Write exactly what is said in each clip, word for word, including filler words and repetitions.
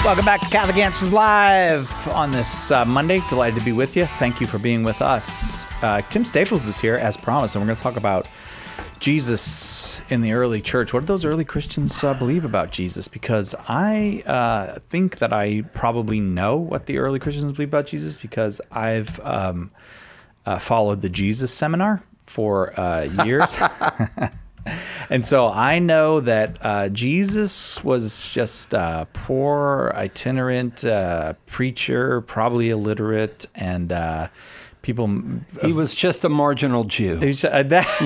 Welcome back to Catholic Answers Live on this uh, Monday. Delighted to be with you. Thank you for being with us. Uh, Tim Staples is here, as promised, and we're going to talk about Jesus in the early church. What did those early Christians uh, believe about Jesus? Because I uh, think that I probably know what the early Christians believe about Jesus because I've um, uh, followed the Jesus Seminar for uh, years. And so I know that uh, Jesus was just a poor, itinerant uh, preacher, probably illiterate, and uh, people... He was just a marginal Jew. He was, uh,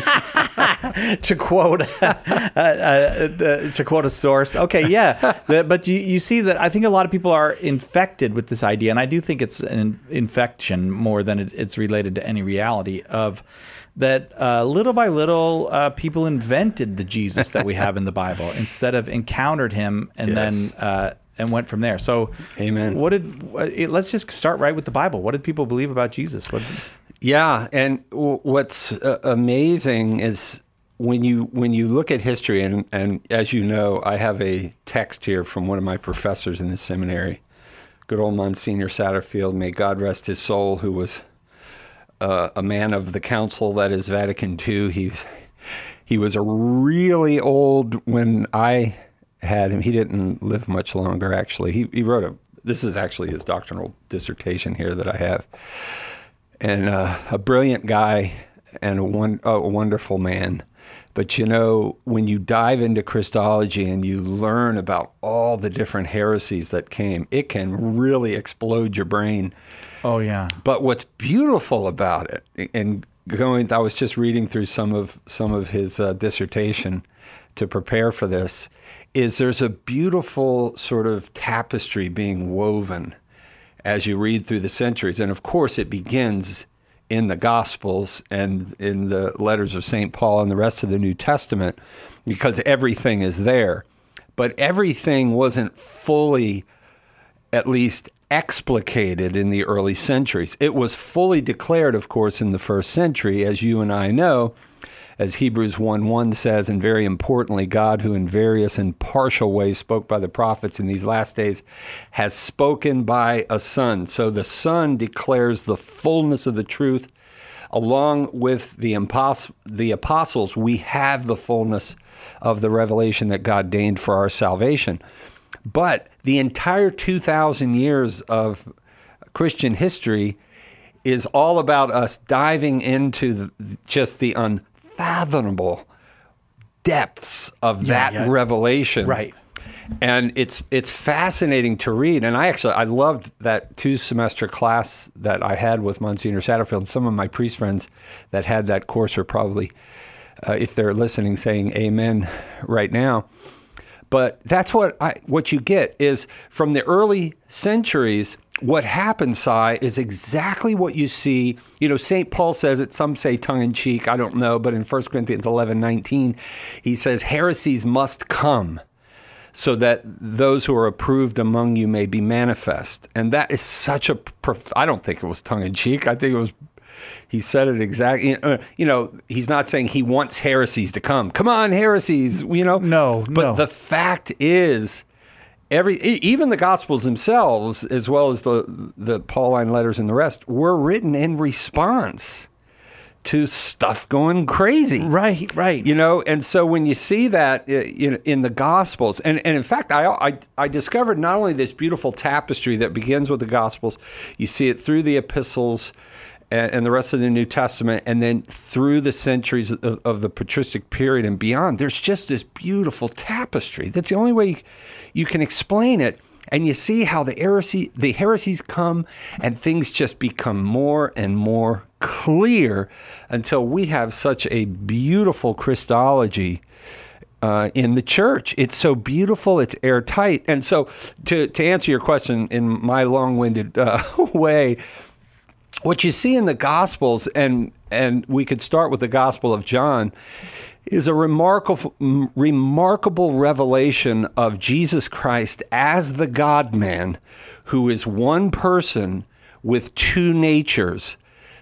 that, to quote uh, uh, to quote a source. Okay, yeah. But you, you see that I think a lot of people are infected with this idea, and I do think it's an infection more than it, it's related to any reality of... that uh, little by little, uh, people invented the Jesus that we have in the Bible instead of encountered him and yes. then uh, and went from there. So, amen. What did? What, let's just start right with the Bible. What did people believe about Jesus? What, yeah, and w- what's uh, amazing is when you when you look at history, and and as you know, I have a text here from one of my professors in the seminary, good old Monsignor Satterfield. May God rest his soul, who was. Uh, a man of the council that is Vatican Two. He's he was a really old when I had him. He didn't live much longer, actually. He he wrote a. This is actually his doctoral dissertation here that I have, and uh, a brilliant guy and a one a wonderful man. But you know, when you dive into Christology and you learn about all the different heresies that came, it can really explode your brain. Oh, yeah. But what's beautiful about it, and going, I was just reading through some of some of his uh, dissertation to prepare for this, is there's a beautiful sort of tapestry being woven as you read through the centuries. And of course, it begins in the Gospels and in the letters of Saint Paul and the rest of the New Testament, because everything is there. But everything wasn't fully, at least, explicated in the early centuries. It was fully declared, of course, in the first century, as you and I know, as Hebrews one one says, and very importantly, God, who in various and partial ways spoke by the prophets in these last days, has spoken by a Son. So the Son declares the fullness of the truth. Along with the, impos- the apostles, we have the fullness of the revelation that God deigned for our salvation. But the entire two thousand years of Christian history is all about us diving into the, just the unfathomable depths of yeah, that yeah. revelation. Right. And it's it's fascinating to read. And I actually, I loved that two-semester class that I had with Monsignor Satterfield. Some of my priest friends that had that course are probably, uh, if they're listening, saying amen right now. But that's what I, what you get is from the early centuries, what happens, Si, is exactly what you see. You know, Saint Paul says it, some say tongue-in-cheek, I don't know, but in First Corinthians eleven nineteen, he says, heresies must come so that those who are approved among you may be manifest. And that is such a, prof- I don't think it was tongue-in-cheek, I think it was, he said it exactly. You know, he's not saying he wants heresies to come. Come on, heresies, you know? No, but no. the fact is, every even the Gospels themselves, as well as the, the Pauline letters and the rest, were written in response to stuff going crazy. Right, right. You know, and so when you see that in, in the Gospels, and, and in fact, I, I I discovered not only this beautiful tapestry that begins with the Gospels, you see it through the epistles, and the rest of the New Testament, and then through the centuries of, of the patristic period and beyond, there's just this beautiful tapestry. That's the only way you, you can explain it. And you see how the heresy, the heresies come, and things just become more and more clear until we have such a beautiful Christology uh, in the church. It's so beautiful, it's airtight. And so to, to answer your question in my long-winded uh, way, what you see in the Gospels, and and we could start with the Gospel of John, is a remarkable, remarkable revelation of Jesus Christ as the God-man, who is one person with two natures,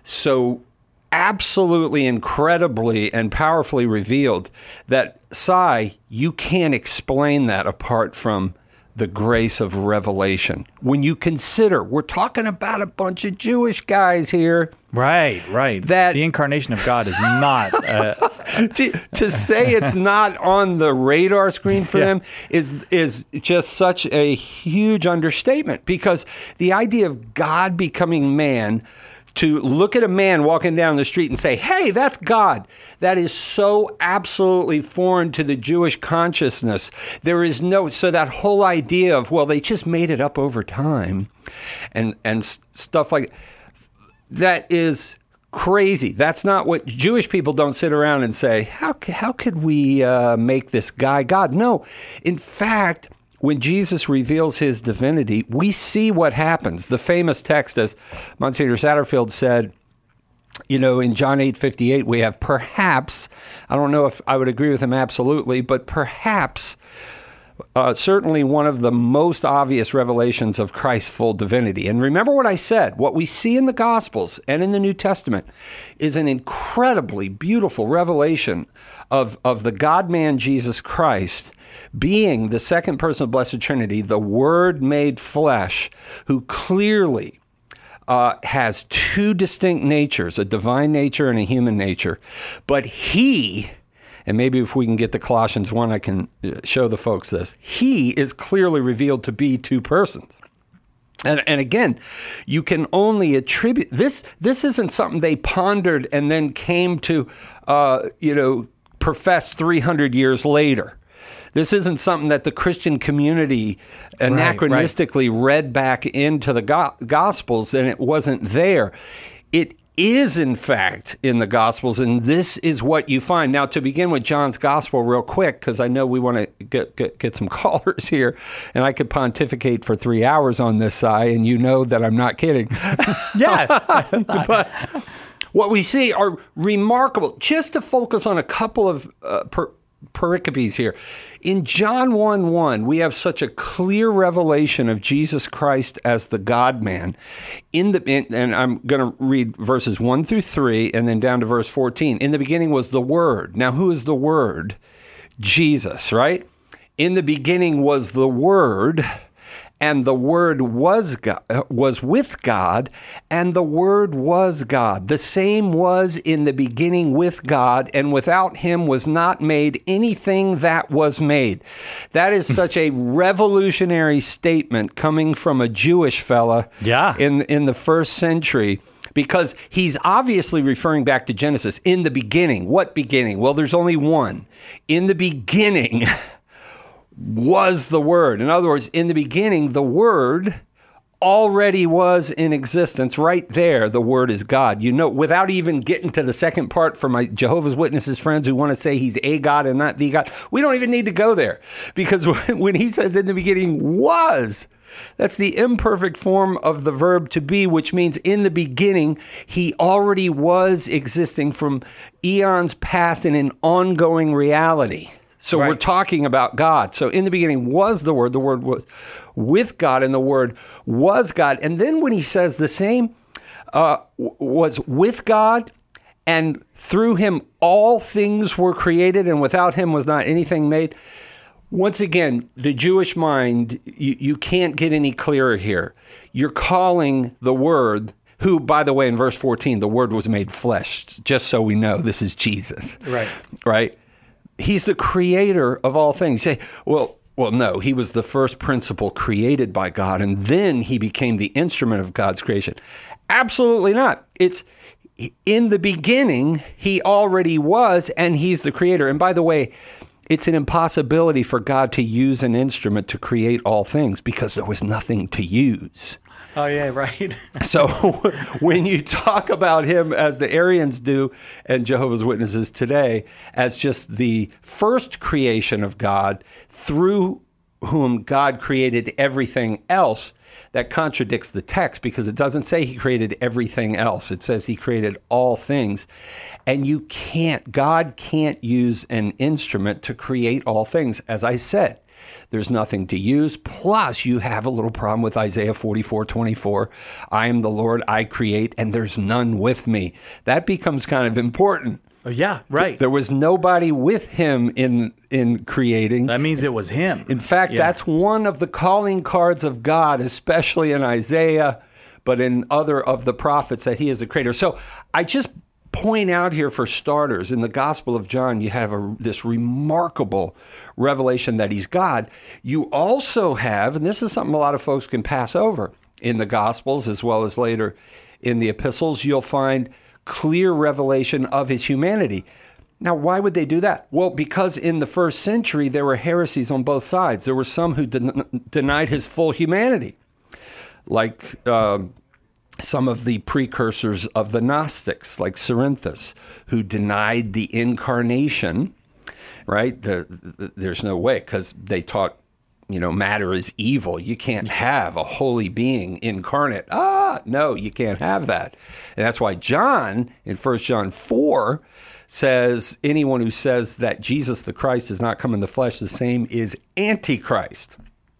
so absolutely incredibly and powerfully revealed that, Si, you can't explain that apart from the grace of revelation. When you consider, we're talking about a bunch of Jewish guys here. Right, right. That the incarnation of God is not... Uh, to, to say it's not on the radar screen for yeah. them is is just such a huge understatement, because the idea of God becoming man, to look at a man walking down the street and say, hey, that's God, that is so absolutely foreign to the Jewish consciousness. There is no, so that whole idea of, well, they just made it up over time and, and stuff like that is crazy. That's not what Jewish people don't sit around and say, how, how could we uh, make this guy God? No, in fact, when Jesus reveals his divinity, we see what happens. The famous text, as Monsignor Satterfield said, you know, in John eight fifty-eight, we have perhaps, I don't know if I would agree with him absolutely, but perhaps uh, certainly one of the most obvious revelations of Christ's full divinity. And remember what I said, what we see in the Gospels and in the New Testament is an incredibly beautiful revelation of, of the God-man Jesus Christ being the second person of Blessed Trinity, the Word made flesh, who clearly uh, has two distinct natures, a divine nature and a human nature. But he, and maybe if we can get to Colossians one, I can show the folks this, he is clearly revealed to be two persons. And, and again, you can only attribute, this This isn't something they pondered and then came to, uh, you know, profess three hundred years later. This isn't something that the Christian community anachronistically right, right. read back into the go- Gospels and it wasn't there. It is, in fact, in the Gospels, and this is what you find. Now, to begin with John's Gospel real quick, because I know we want to get, get, get some callers here, and I could pontificate for three hours on this side, and you know that I'm not kidding. Yeah. But what we see are remarkable. Just to focus on a couple of uh, per- pericopes here. In John one one, we have such a clear revelation of Jesus Christ as the God-man. In the in, and I'm going to read verses one through three and then down to verse fourteen. In the beginning was the Word. Now, who is the Word? Jesus, right? In the beginning was the Word, and the Word was God, was with God, and the Word was God. The same was in the beginning with God, and without him was not made anything that was made. That is such a revolutionary statement coming from a Jewish fella yeah. in, in the first century, because he's obviously referring back to Genesis. In the beginning. What beginning? Well, there's only one. In the beginning was the Word. In other words, in the beginning, the Word already was in existence. Right there, the Word is God. You know, without even getting to the second part for my Jehovah's Witnesses friends who want to say he's a God and not the God, we don't even need to go there. Because when he says in the beginning was, that's the imperfect form of the verb to be, which means in the beginning, he already was existing from eons past in an ongoing reality. So right. We're talking about God. So in the beginning was the Word, the Word was with God, and the Word was God. And then when he says the same uh, was with God, and through him all things were created, and without him was not anything made. Once again, the Jewish mind, you, you can't get any clearer here. You're calling the Word, who, by the way, in verse fourteen, the Word was made flesh, just so we know this is Jesus. Right. Right? He's the creator of all things. You say, well, well, no, he was the first principle created by God, and then he became the instrument of God's creation. Absolutely not. It's in the beginning, he already was, and he's the creator. And by the way, it's an impossibility for God to use an instrument to create all things because there was nothing to use. Oh, yeah, right. So when you talk about him, as the Arians do and Jehovah's Witnesses today, as just the first creation of God through whom God created everything else, that contradicts the text because it doesn't say he created everything else. It says he created all things. And you can't, God can't use an instrument to create all things. As I said, there's nothing to use. Plus, you have a little problem with Isaiah forty-four twenty-four. I am the Lord, I create, and there's none with me. That becomes kind of important. Oh, yeah, right. There was nobody with him in in creating. That means it was him. In fact, Yeah. that's one of the calling cards of God, especially in Isaiah, but in other of the prophets, that he is the creator. So I just point out here, for starters, in the Gospel of John, you have a, this remarkable revelation that he's God. You also have, and this is something a lot of folks can pass over in the Gospels as well as later in the epistles, you'll find clear revelation of his humanity. Now, why would they do that? Well, because in the first century, there were heresies on both sides. There were some who den- denied his full humanity, like uh, some of the precursors of the Gnostics, like Cerinthus, who denied the incarnation, right? The, the, there's no way, because they taught, you know, matter is evil. You can't have a holy being incarnate. Ah, no, you can't have that. And that's why John, in First John four, says anyone who says that Jesus the Christ does not come in the flesh, the same is Antichrist.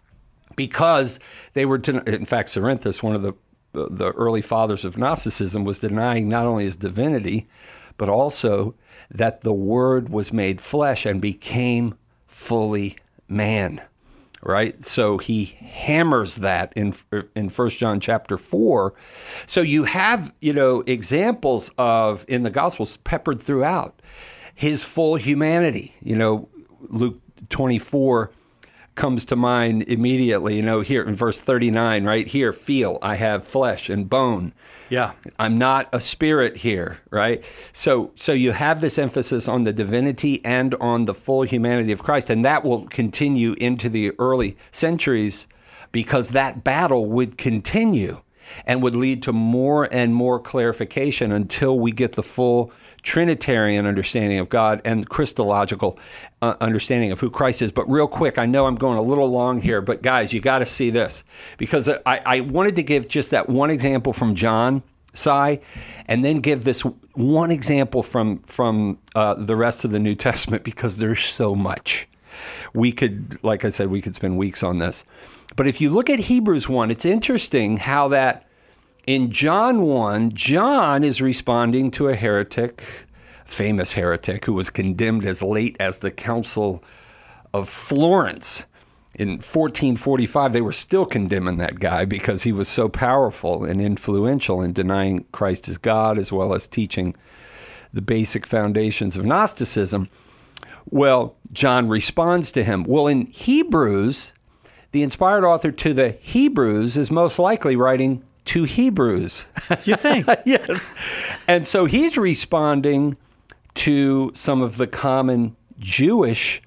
Because they were, den- in fact, Cerinthus, one of the the early fathers of Gnosticism, was denying not only his divinity, but also that the Word was made flesh and became fully man, right? So he hammers that in in First John chapter four. So you have, you know, examples of, in the Gospels, peppered throughout, his full humanity. You know, Luke twenty-four comes to mind immediately, you know, here in verse thirty-nine, right here, feel, I have flesh and bone. Yeah. I'm not a spirit here, right? So so you have this emphasis on the divinity and on the full humanity of Christ, and that will continue into the early centuries, because that battle would continue and would lead to more and more clarification until we get the full Trinitarian understanding of God and Christological uh, understanding of who Christ is. But real quick, I know I'm going a little long here, but guys, you got to see this, because I, I wanted to give just that one example from John, Si, and then give this one example from, from uh, the rest of the New Testament, because there's so much. We could, like I said, we could spend weeks on this. But if you look at Hebrews one, it's interesting how that in John one, John is responding to a heretic, famous heretic, who was condemned as late as the Council of Florence. In fourteen forty-five, they were still condemning that guy because he was so powerful and influential in denying Christ as God, as well as teaching the basic foundations of Gnosticism. Well, John responds to him. Well, in Hebrews, the inspired author to the Hebrews is most likely writing to Hebrews. You think? Yes. And so he's responding to some of the common Jewish,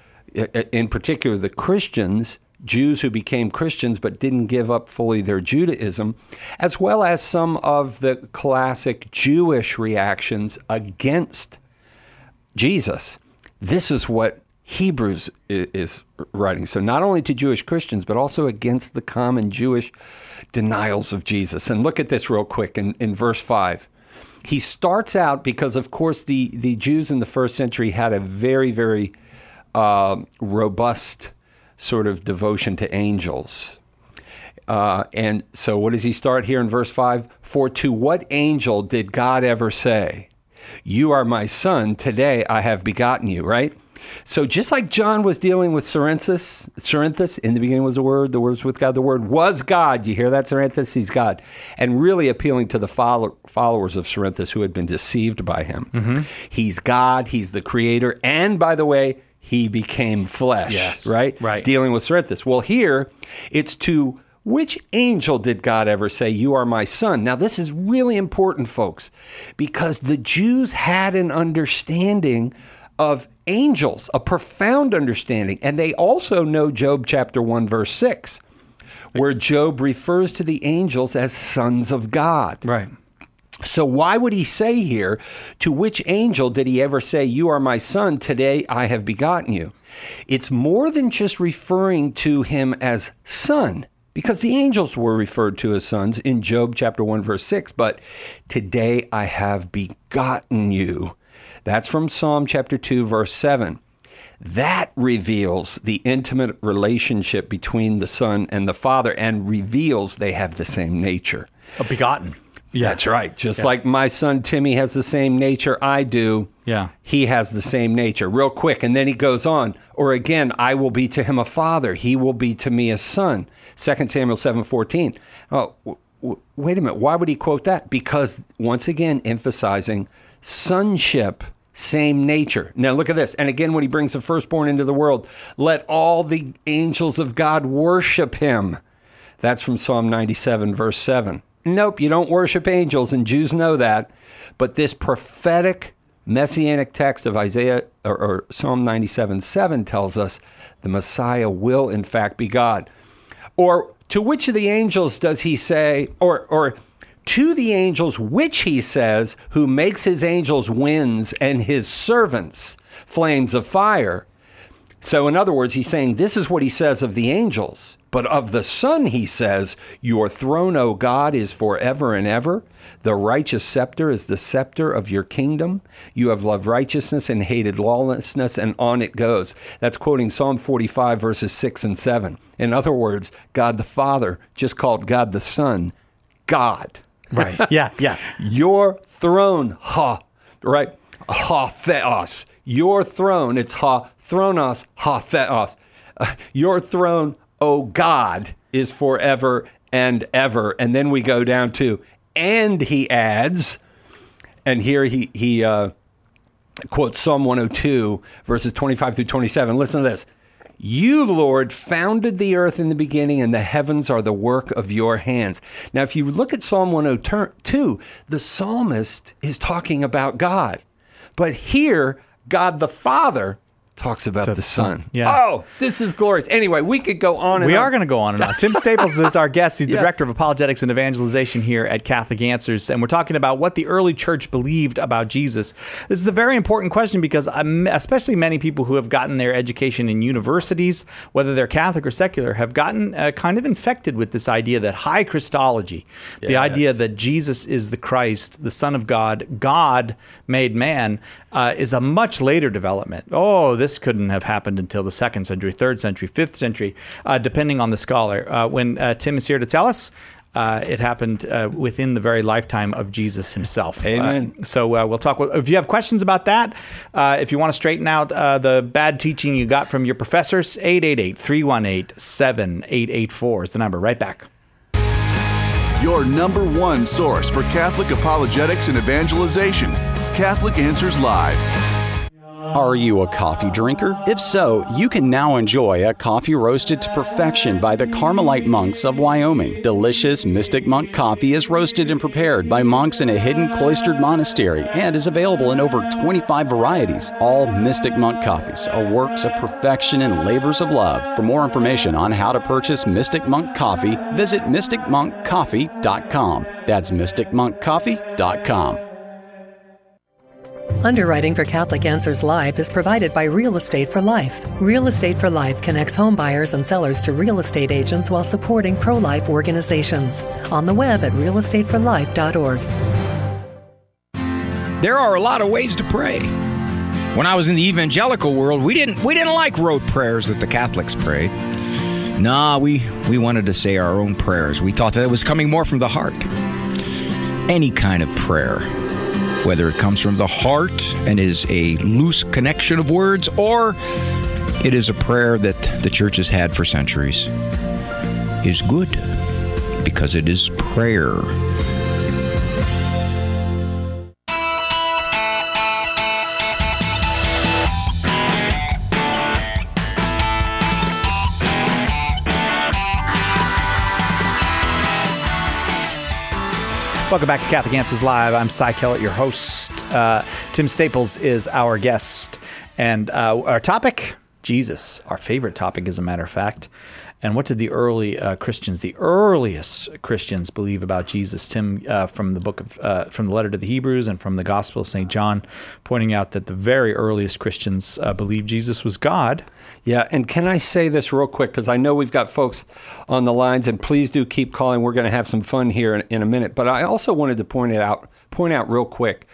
in particular the Christians, Jews who became Christians but didn't give up fully their Judaism, as well as some of the classic Jewish reactions against Jesus. This is what Hebrews is writing. So not only to Jewish Christians, but also against the common Jewish denials of Jesus. And look at this real quick in, in verse five. He starts out, because of course the, the Jews in the first century had a very, very uh, robust sort of devotion to angels. Uh, and so what does he start here in verse five? For to what angel did God ever say, you are my son, today I have begotten you, right? So just like John was dealing with Cerinthus, Cerinthus, in the beginning was the Word, the Word was with God, the Word was God. You hear that, Cerinthus? He's God. And really appealing to the follow- followers of Cerinthus who had been deceived by him. Mm-hmm. He's God, he's the creator, and by the way, he became flesh, yes. right? Right. Dealing with Cerinthus. Well, here, it's to which angel did God ever say, you are my son? Now, this is really important, folks, because the Jews had an understanding of angels, a profound understanding. And they also know Job chapter one, verse six, where Job refers to the angels as sons of God. Right. So why would he say here, to which angel did he ever say, you are my son, today I have begotten you? It's more than just referring to him as son, because the angels were referred to as sons in Job chapter one, verse six, but today I have begotten you. That's from Psalm chapter two, verse seven. That reveals the intimate relationship between the Son and the Father, and reveals they have the same nature. A begotten. Yeah. That's right. Just Yeah. like my son Timmy has the same nature I do. Yeah. He has the same nature. Real quick. And then he goes on. Or again, I will be to him a father. He will be to me a son. Second Samuel seven fourteen. Oh, w- w- wait a minute. Why would he quote that? Because once again, emphasizing sonship, same nature. Now look at this. And again, when he brings the firstborn into the world, let all the angels of God worship him. That's from Psalm ninety-seven, verse seven. Nope, you don't worship angels, and Jews know that. But this prophetic messianic text of Isaiah or, or Psalm ninety-seven, seven tells us the Messiah will in fact be God. Or to which of the angels does he say, or or to the angels which he says, who makes his angels winds and his servants flames of fire. So in other words, he's saying this is what he says of the angels. But of the Son, he says, your throne, O God, is forever and ever. The righteous scepter is the scepter of your kingdom. You have loved righteousness and hated lawlessness, and on it goes. That's quoting Psalm forty-five, verses six and seven. In other words, God the Father just called God the Son God. Right. Yeah, yeah. Your throne, ha, right? Ha theos. Your throne, it's ha thronos, ha theos. Uh, your throne, O God, is forever and ever. And then we go down to, and he adds, and here he, he uh, quotes Psalm one oh two, verses twenty-five through twenty-seven. Listen to this. You, Lord, founded the earth in the beginning, and the heavens are the work of your hands. Now, if you look at Psalm one oh two, the psalmist is talking about God. But here, God the Father talks about So the Son. Yeah. Oh, this is glorious. Anyway, we could go on and We on. are going to go on and on. Tim Staples is our guest. He's the Yes. Director of Apologetics and Evangelization here at Catholic Answers. And we're talking about what the early church believed about Jesus. This is a very important question because um, especially many people who have gotten their education in universities, whether they're Catholic or secular, have gotten uh, kind of infected with this idea that high Christology, the Yes. idea that Jesus is the Christ, the Son of God, God made man, uh, is a much later development. Oh, this couldn't have happened until the second century, third century, fifth century, uh, depending on the scholar. Uh, when uh, Tim is here to tell us, uh, it happened uh, within the very lifetime of Jesus himself. Amen. Uh, so uh, we'll talk. If you have questions about that, uh, if you want to straighten out uh, the bad teaching you got from your professors, eight eight eight, three one eight, seven eight eight four is the number. Right back. Your number one source for Catholic apologetics and evangelization. Catholic Answers Live. Are you a coffee drinker? If so, you can now enjoy a coffee roasted to perfection by the Carmelite monks of Wyoming. Delicious Mystic Monk coffee is roasted and prepared by monks in a hidden cloistered monastery and is available in over twenty-five varieties. All Mystic Monk coffees are works of perfection and labors of love. For more information on how to purchase Mystic Monk coffee, visit mystic monk coffee dot com. That's mystic monk coffee dot com. Underwriting for Catholic Answers Live is provided by Real Estate for Life. Real Estate for Life connects home buyers and sellers to real estate agents while supporting pro-life organizations. On the web at real estate for life dot org. There are a lot of ways to pray. When I was in the evangelical world, we didn't we didn't like rote prayers that the Catholics prayed. Nah, we, we wanted to say our own prayers. We thought that it was coming more from the heart. Any kind of prayer, whether it comes from the heart and is a loose connection of words, or it is a prayer that the church has had for centuries, is good because it is prayer. Welcome back to Catholic Answers Live. I'm Cy Kellett, your host. Uh, Tim Staples is our guest. And uh, our topic, Jesus, our favorite topic, as a matter of fact. And what did the early uh, Christians, the earliest Christians, believe about Jesus? Tim, uh, from the book of, uh, from the letter to the Hebrews and from the Gospel of Saint John, pointing out that the very earliest Christians uh, believed Jesus was God. Yeah, and can I say this real quick, because I know we've got folks on the lines, and please do keep calling. We're going to have some fun here in, in a minute. But I also wanted to point it out, point out real quick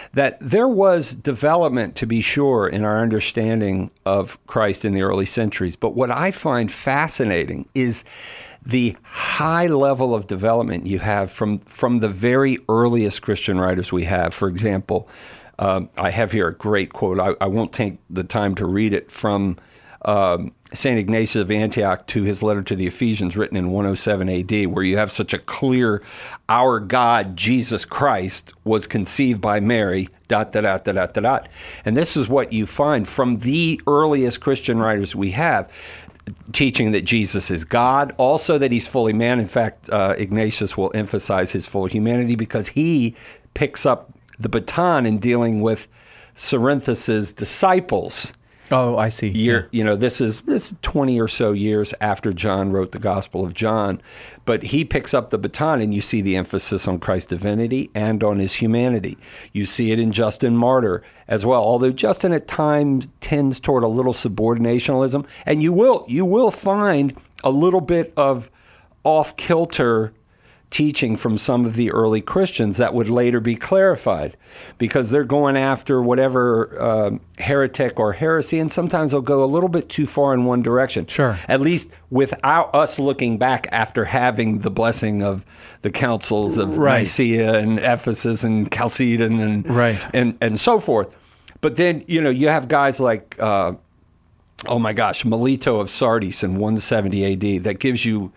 that there was development, to be sure, in our understanding of Christ in the early centuries. But what I find fascinating is the high level of development you have from, from the very earliest Christian writers we have. For example, um, I have here a great quote. I, I won't take the time to read it, from um, Saint Ignatius of Antioch to his letter to the Ephesians, written in one oh seven A D, where you have such a clear, our God, Jesus Christ, was conceived by Mary, dot, dot, dot, dot, dot, dot. And this is what you find from the earliest Christian writers we have, teaching that Jesus is God, also that he's fully man. In fact, uh, Ignatius will emphasize his full humanity because he picks up the baton in dealing with Cerinthus's disciples. Oh, I see. Year, you know, this is this is twenty or so years after John wrote the Gospel of John, but he picks up the baton, and you see the emphasis on Christ's divinity and on his humanity. You see it in Justin Martyr as well, although Justin at times tends toward a little subordinationalism, and you will you will find a little bit of off-kilter teaching from some of the early Christians that would later be clarified, because they're going after whatever uh, heretic or heresy, and sometimes they'll go a little bit too far in one direction. Sure. At least without us looking back after having the blessing of the councils of right. Nicaea and Ephesus and Chalcedon and, right. and and so forth. But then, you know, you have guys like, uh, oh my gosh, Melito of Sardis in one seventy A D that gives you.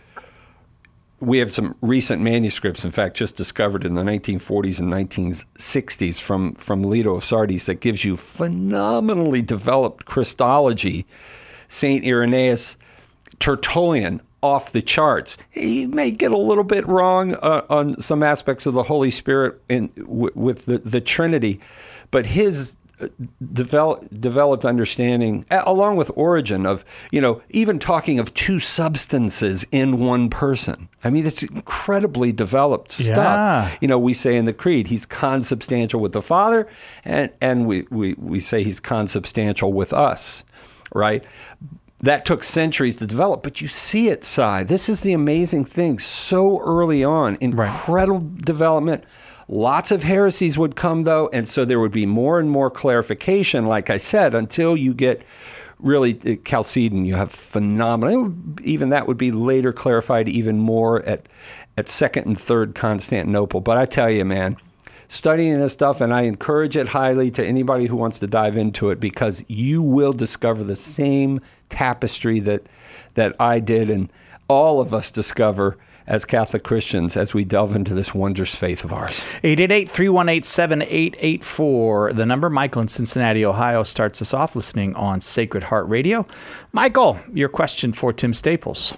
We have some recent manuscripts, in fact, just discovered in the nineteen forties and nineteen sixties from, from Melito of Sardis that gives you phenomenally developed Christology. Saint Irenaeus, Tertullian, off the charts. He may get a little bit wrong uh, on some aspects of the Holy Spirit in, w- with the, the Trinity, but his Develop, developed understanding, along with Origen, of, you know, even talking of two substances in one person. I mean, it's incredibly developed stuff. Yeah. You know, we say in the Creed, he's consubstantial with the Father, and, and we, we, we say he's consubstantial with us, right? That took centuries to develop, but you see it, Si. This is the amazing thing. So early on, incredible right. development. Lots of heresies would come, though, and so there would be more and more clarification, like I said, until you get really Chalcedon. You have phenomenal. Even that would be later clarified even more at, at Second and Third Constantinople. But I tell you, man, studying this stuff, and I encourage it highly to anybody who wants to dive into it, because you will discover the same tapestry that that I did and all of us discover as Catholic Christians as we delve into this wondrous faith of ours. eight eight eight, three one eight, seven eight eight four. The number. Michael in Cincinnati, Ohio starts us off listening on Sacred Heart Radio. Michael, your question for Tim Staples.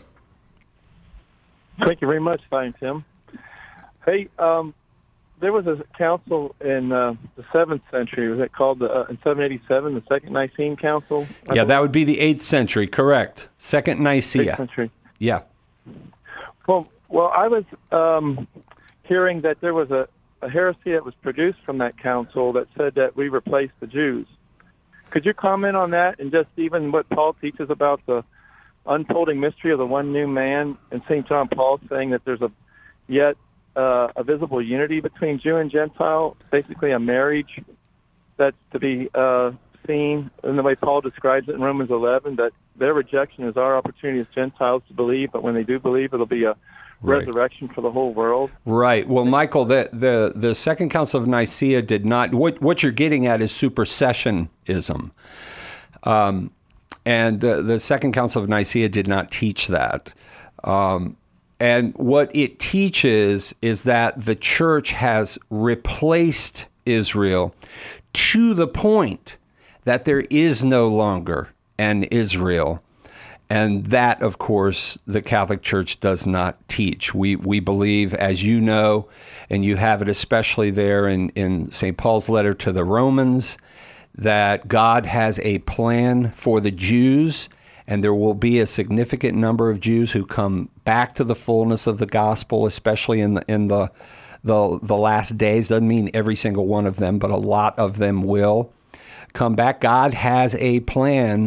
Thank you very much, fine Tim. Hey, um, there was a council in uh, the seventh century. Was it called the, uh, in seven eighty-seven, the Second Nicene Council? I yeah, believe? that would be the eighth century, correct. Second Nicaea. eighth century. Yeah. Well, well, I was um, hearing that there was a, a heresy that was produced from that council that said that we replaced the Jews. Could you comment on that, and just even what Paul teaches about the unfolding mystery of the one new man, and Saint John Paul saying that there's a yet uh, a visible unity between Jew and Gentile, basically a marriage that's to be uh, seen in the way Paul describes it in Romans eleven, that their rejection is our opportunity as Gentiles to believe, but when they do believe, it'll be a Right. resurrection for the whole world. Right. Well, Michael, the, the, the Second Council of Nicaea did not, what, what you're getting at is supersessionism. Um, and the, the Second Council of Nicaea did not teach that. Um, and what it teaches is that the church has replaced Israel to the point that there is no longer an Israel. And that, of course, the Catholic Church does not teach. We we believe, as you know, and you have it especially there in, in Saint Paul's letter to the Romans, that God has a plan for the Jews, and there will be a significant number of Jews who come back to the fullness of the gospel, especially in the in the the, the last days. Doesn't mean every single one of them, but a lot of them will come back. God has a plan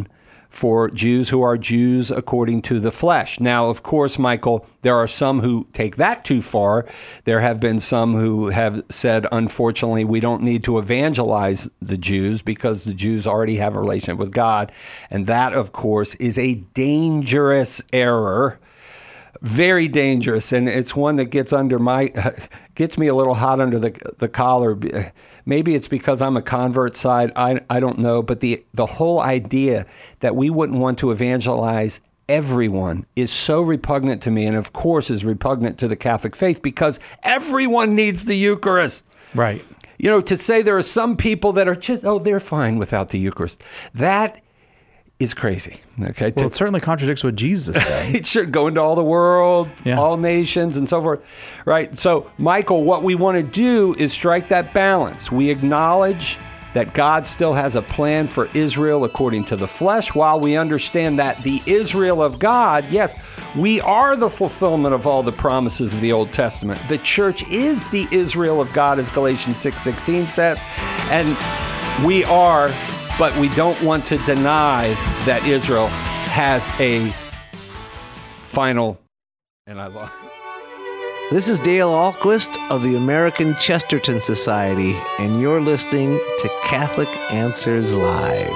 for Jews who are Jews according to the flesh. Now, of course, Michael, there are some who take that too far. There have been some who have said, unfortunately, we don't need to evangelize the Jews because the Jews already have a relationship with God. And that, of course, is a dangerous error. Very dangerous, and it's one that gets under my gets me a little hot under the the collar. Maybe it's because I'm a convert side. I I don't know, but the the whole idea that we wouldn't want to evangelize everyone is so repugnant to me, and of course is repugnant to the Catholic faith because everyone needs the Eucharist. Right. You know, to say there are some people that are just oh they're fine without the Eucharist. That is crazy. Okay. Well, it certainly contradicts what Jesus said. It should go into all the world, yeah. all nations, and so forth. Right. So, Michael, what we want to do is strike that balance. We acknowledge that God still has a plan for Israel according to the flesh, while we understand that the Israel of God, yes, we are the fulfillment of all the promises of the Old Testament. The church is the Israel of God, as Galatians six sixteen says, and we are. But we don't want to deny that Israel has a final, and I lost it. This is Dale Ahlquist of the American Chesterton Society, and you're listening to Catholic Answers Live.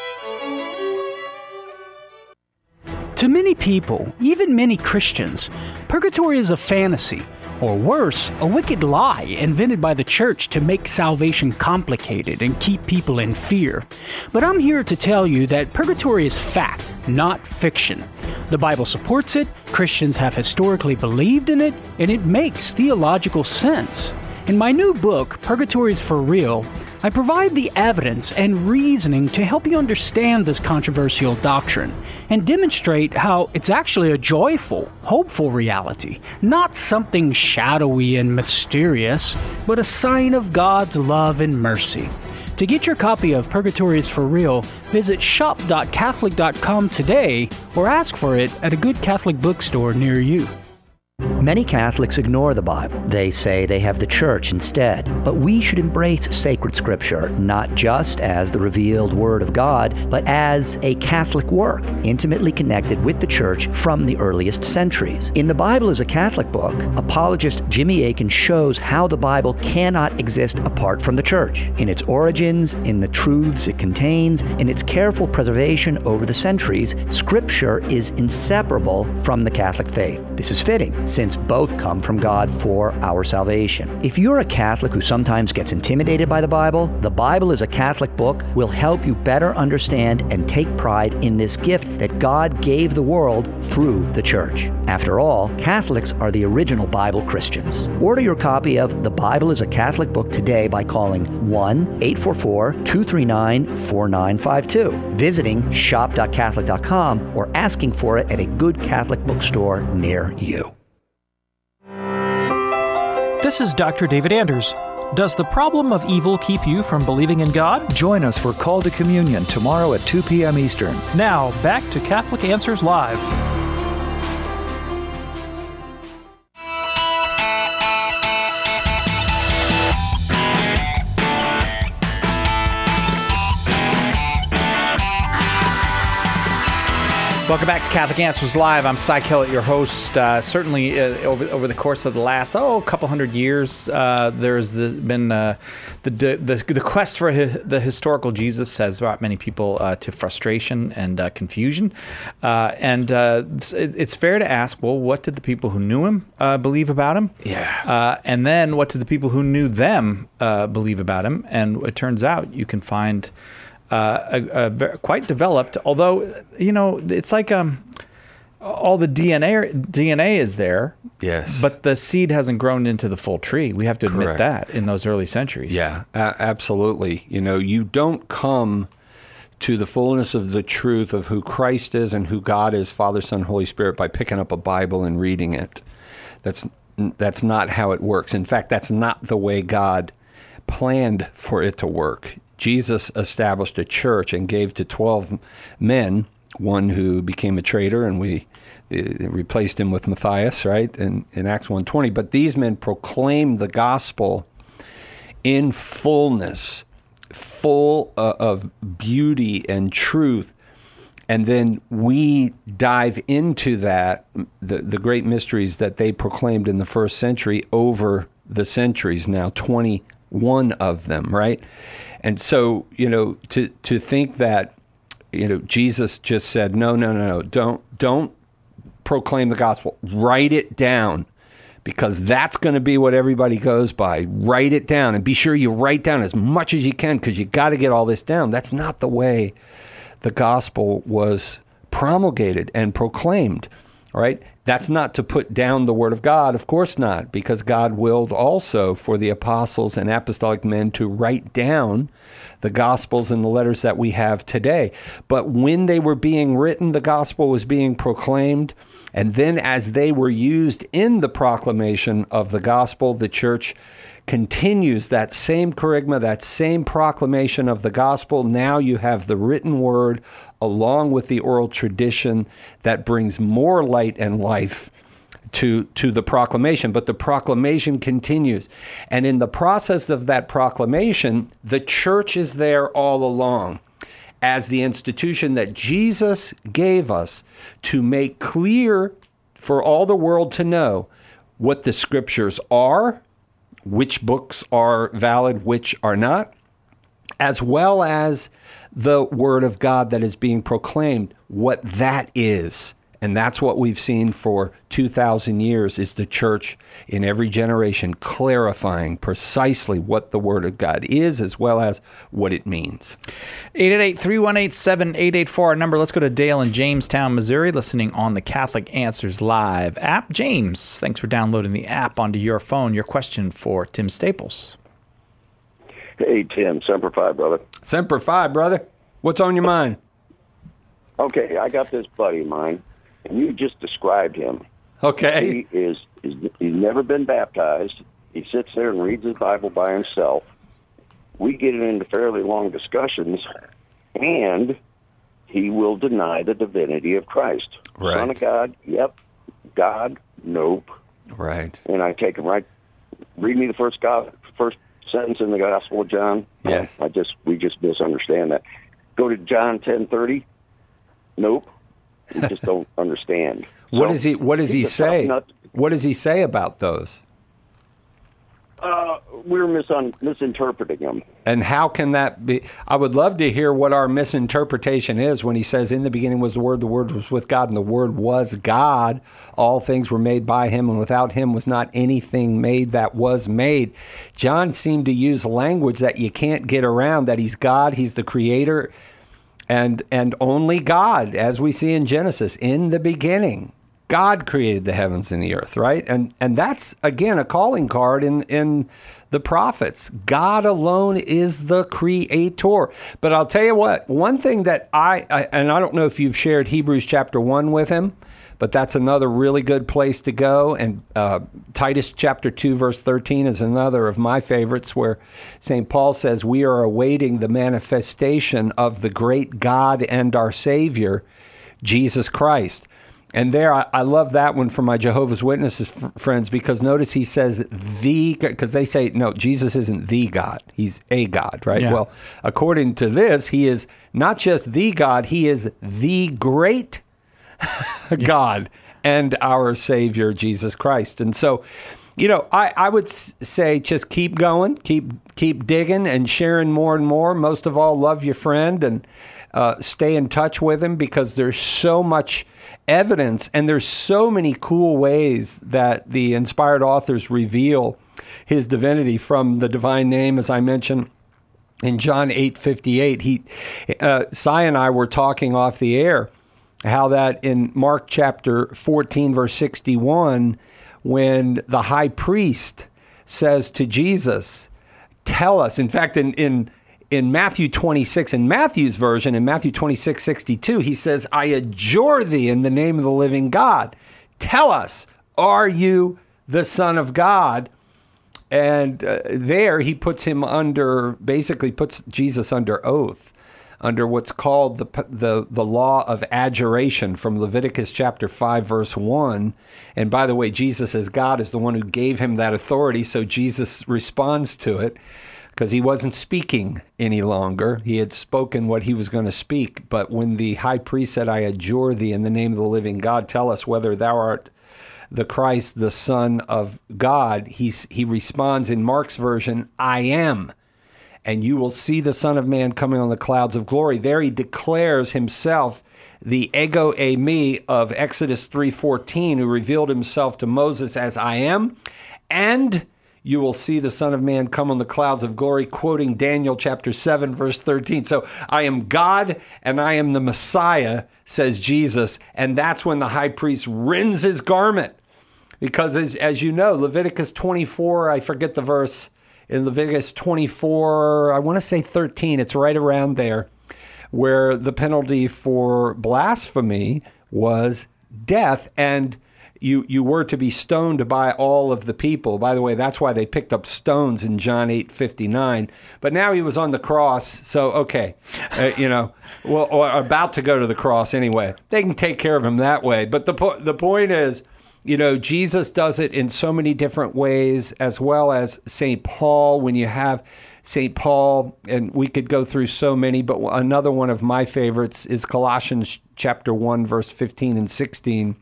To many people, even many Christians, purgatory is a fantasy, or worse, a wicked lie invented by the church to make salvation complicated and keep people in fear. But I'm here to tell you that purgatory is fact, not fiction. The Bible supports it, Christians have historically believed in it, and it makes theological sense. In my new book, Purgatory is for Real, I provide the evidence and reasoning to help you understand this controversial doctrine and demonstrate how it's actually a joyful, hopeful reality, not something shadowy and mysterious, but a sign of God's love and mercy. To get your copy of Purgatory is for Real, visit shop dot catholic dot com today or ask for it at a good Catholic bookstore near you. Many Catholics ignore the Bible. They say they have the church instead. But we should embrace sacred scripture, not just as the revealed Word of God, but as a Catholic work, intimately connected with the church from the earliest centuries. In The Bible is a Catholic Book, apologist Jimmy Akin shows how the Bible cannot exist apart from the church, in its origins, in the truths it contains, in its careful preservation over the centuries. Scripture is inseparable from the Catholic faith. This is fitting, since both come from God for our salvation. If you're a Catholic who sometimes gets intimidated by the Bible, The Bible is a Catholic Book will help you better understand and take pride in this gift that God gave the world through the church. After all, Catholics are the original Bible Christians. Order your copy of The Bible is a Catholic Book today by calling one eight four four, two three nine, four nine five two, visiting shop dot catholic dot com, or asking for it at a good Catholic bookstore near you. This is Doctor David Anders. Does the problem of evil keep you from believing in God? Join us for Call to Communion tomorrow at two p.m. Eastern. Now, back to Catholic Answers Live. Welcome back to Catholic Answers Live. I'm Cy Kellett, your host. Uh, certainly, uh, over over the course of the last oh, couple hundred years, uh, there's been uh, the, the the quest for hi- the historical Jesus has brought many people uh, to frustration and uh, confusion. Uh, and uh, it's fair to ask, well, what did the people who knew him uh, believe about him? Yeah. Uh, and then, what did the people who knew them uh, believe about him? And it turns out you can find Uh, a, a quite developed, although, you know, it's like um, all the D N A D N A is there. Yes. But the seed hasn't grown into the full tree. We have to admit Correct. that in those early centuries. Yeah, a- absolutely. You know, you don't come to the fullness of the truth of who Christ is and who God is, Father, Son, Holy Spirit, by picking up a Bible and reading it. That's that's not how it works. In fact, that's not the way God planned for it to work. Jesus established a church and gave to twelve men, one who became a traitor, and we uh, replaced him with Matthias, right, in, in Acts one twenty. But these men proclaimed the gospel in fullness, full uh, of beauty and truth. And then we dive into that, the, the great mysteries that they proclaimed in the first century over the centuries, now twenty-one of them, right? And so, you know, to to think that, you know, Jesus just said, no, no, no, no, don't, don't proclaim the gospel. Write it down, because that's going to be what everybody goes by. Write it down, and be sure you write down as much as you can, because you got to get all this down. That's not the way the gospel was promulgated and proclaimed, right? That's not to put down the word of God, of course not, because God willed also for the apostles and apostolic men to write down the gospels and the letters that we have today. But when they were being written, the gospel was being proclaimed, and then as they were used in the proclamation of the gospel, the church continues that same charisma, that same proclamation of the gospel. Now you have the written word along with the oral tradition that brings more light and life to, to the proclamation. But the proclamation continues. And in the process of that proclamation, the church is there all along as the institution that Jesus gave us to make clear for all the world to know what the scriptures are, which books are valid, which are not, as well as the word of God that is being proclaimed, what that is. And that's what we've seen for two thousand years, is the church in every generation clarifying precisely what the word of God is, as well as what it means. eight eight eight, three one eight, seven eight eight four, our number. Let's go to Dale in Jamestown, Missouri, listening on the Catholic Answers Live app. James, thanks for downloading the app onto your phone. Your question for Tim Staples. Hey, Tim. Semper Fi, brother. Semper Fi, brother. What's on your mind? Okay, I got this buddy of mine, and you just described him. Okay. He is, is he's never been baptized. He sits there and reads his Bible by himself. We get into fairly long discussions, and he will deny the divinity of Christ. Right. Son of God, yep. God, nope. Right. And I take him right. Read me the first God, first sentence in the Gospel of John. Yes. I just we just misunderstand that. Go to John ten thirty. Nope. We just don't understand. What So, does he What does he he's a tough say? nut. What does he say about those? Uh, we're misun- misinterpreting them. And how can that be? I would love to hear what our misinterpretation is when he says, in the beginning was the Word, the Word was with God, and the Word was God. All things were made by him, and without him was not anything made that was made. John seemed to use language that you can't get around, that he's God, he's the creator, and and only God, as we see in Genesis, in the beginning. God created the heavens and the earth, right? And and that's, again, a calling card in, in the prophets. God alone is the creator. But I'll tell you what, one thing that I, I, and I don't know if you've shared Hebrews chapter one with him, but that's another really good place to go. And uh, Titus chapter two, verse thirteen is another of my favorites, where Saint Paul says, we are awaiting the manifestation of the great God and our Savior, Jesus Christ. And there, I, I love that one from my Jehovah's Witnesses f- friends, because notice he says the, because they say, no, Jesus isn't the God. He's a God, right? Yeah. Well, according to this, he is not just the God, he is the great God and our Savior, Jesus Christ. And so, you know, I, I would s- say just keep going, keep keep digging and sharing more and more. Most of all, love your friend and uh, stay in touch with him, because there's so much evidence and there's so many cool ways that the inspired authors reveal his divinity from the divine name, as I mentioned. In John eight fifty-eight, he, uh, Cy and I were talking off the air how that in Mark chapter fourteen, verse sixty-one, when the high priest says to Jesus, tell us, in fact, in, in, in Matthew twenty-six, in Matthew's version, in Matthew twenty-six sixty-two, he says, I adjure thee in the name of the living God. Tell us, are you the Son of God? And uh, there he puts him under, basically puts Jesus under oath, under what's called the, the the law of adjuration from Leviticus chapter five, verse one. And by the way, Jesus as God is the one who gave him that authority, so Jesus responds to it. because he wasn't speaking any longer. He had spoken what he was going to speak. But when the high priest said, I adjure thee in the name of the living God, tell us whether thou art the Christ, the Son of God, he's, he responds in Mark's version, I am. And you will see the Son of Man coming on the clouds of glory. There he declares himself the ego eimi of Exodus three fourteen, who revealed himself to Moses as I am. And you will see the Son of Man come on the clouds of glory, quoting Daniel chapter seven, verse thirteen. So I am God and I am the Messiah, says Jesus. And that's when the high priest rends his garment. Because as, as you know, Leviticus twenty-four, I forget the verse, in Leviticus twenty-four, I want to say thirteen, it's right around there, where the penalty for blasphemy was death. And You you were to be stoned by all of the people. By the way, that's why they picked up stones in John eight fifty-nine. But now he was on the cross, so okay, uh, you know, well, or about to go to the cross anyway. They can take care of him that way. But the po- the point is, you know, Jesus does it in so many different ways, as well as Saint Paul. When you have Saint Paul, and we could go through so many, but another one of my favorites is Colossians chapter one, verse fifteen and sixteen.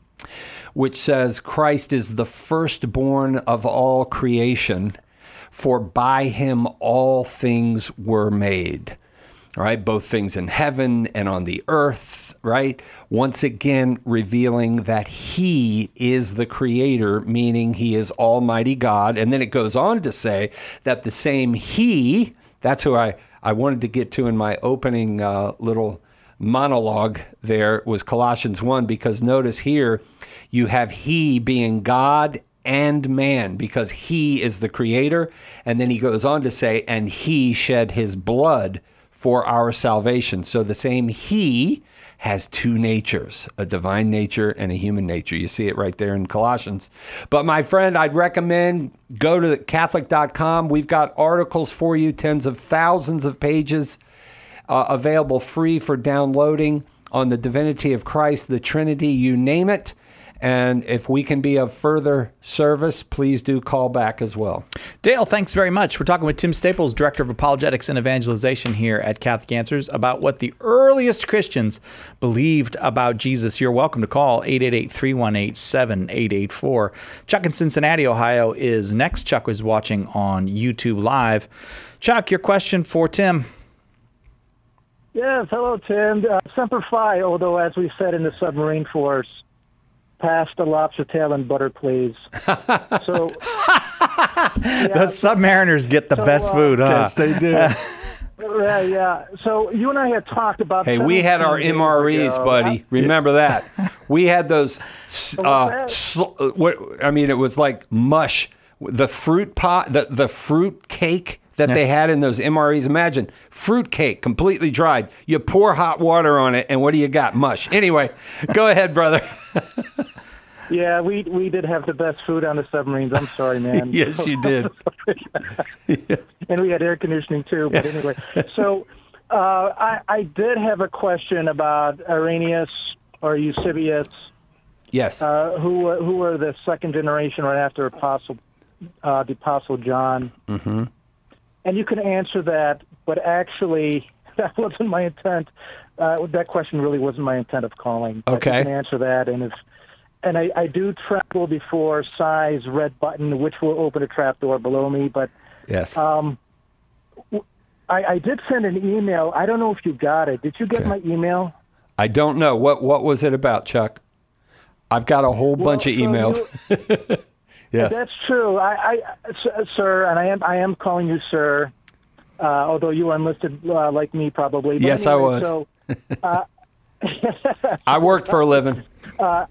Which says, Christ is the firstborn of all creation, for by him all things were made. All right, both things in heaven and on the earth, right? Once again, revealing that he is the creator, meaning he is Almighty God. And then it goes on to say that the same he, that's who I, I wanted to get to in my opening uh, little monologue there, was Colossians one, because notice here, you have he being God and man, because he is the creator. And then he goes on to say, and he shed his blood for our salvation. So the same he has two natures, a divine nature and a human nature. You see it right there in Colossians. But my friend, I'd recommend go to Catholic dot com. We've got articles for you, tens of thousands of pages uh, available free for downloading on the divinity of Christ, the Trinity, you name it. And if we can be of further service, please do call back as well. Dale, thanks very much. We're talking with Tim Staples, Director of Apologetics and Evangelization here at Catholic Answers, about what the earliest Christians believed about Jesus. You're welcome to call eight eight eight, three one eight, seven eight eight four. Chuck in Cincinnati, Ohio is next. Chuck was watching on YouTube Live. Chuck, your question for Tim. Yes, hello, Tim. Uh, Semper Fi, although as we said in the submarine force, pass the lobster tail and butter, please. So yeah, the submariners get the so, best uh, food, huh? Yes, they do. Yeah, yeah. So you and I had talked about. Hey, we had our M R Es, ago. buddy. Remember that? We had those. Uh, sl- what I mean, it was like mush. The fruit pot, the the fruit cake that yeah. they had in those M R Es. Imagine fruit cake, completely dried. You pour hot water on it, and what do you got? Mush. Anyway, go ahead, brother. Yeah, we we did have the best food on the submarines. I'm sorry, man. Yes, you did. And we had air conditioning too. But anyway, so uh, I I did have a question about Irenaeus or Eusebius. Yes. Uh, who who were the second generation right after Apostle uh, the Apostle John? Mm-hmm. And you can answer that, but actually, that wasn't my intent. Uh, that question really wasn't my intent of calling. But okay. You can answer that, and if and I, I do tremble before Cy's red button, which will open a trapdoor below me. But yes, um, I, I did send an email. I don't know if you got it. Did you get okay. my email? I don't know. What what was it about, Chuck? I've got a whole well, bunch of so emails. You, yes, that's true. I, I, sir, and I am I am calling you sir, uh, although you are enlisted uh, like me probably. But yes, anyway, I was. So, uh, I worked for a living. Uh,